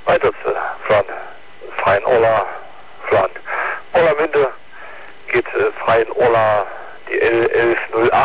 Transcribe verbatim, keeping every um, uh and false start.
Weiter zu Fran. Freien Ola, Fran. Ola Münde geht äh, Freien Ola, die L elf null